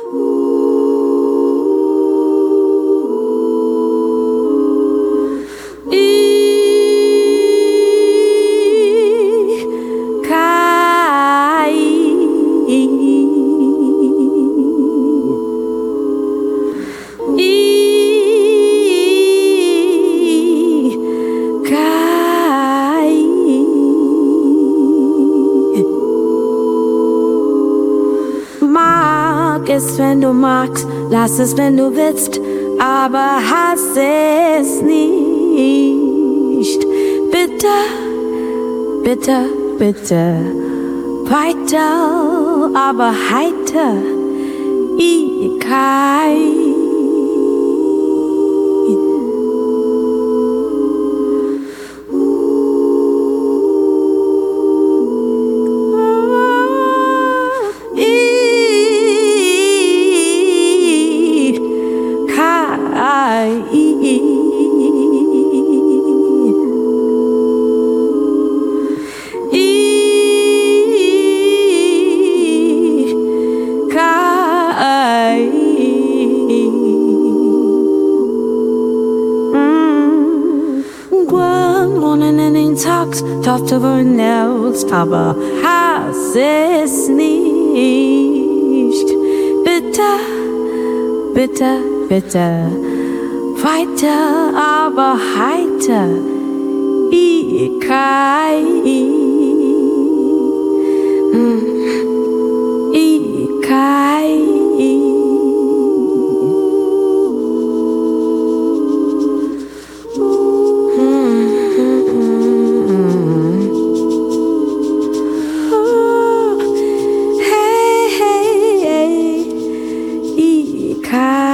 Ist, wenn du magst, lass es, wenn du willst, aber hass es nicht. Bitte, bitte, bitte, weiter, aber heiter, kein. Talkt über hinaus, aber hass es nicht. Bitte, bitte, bitte, weiter, aber heiter, kein. Kai.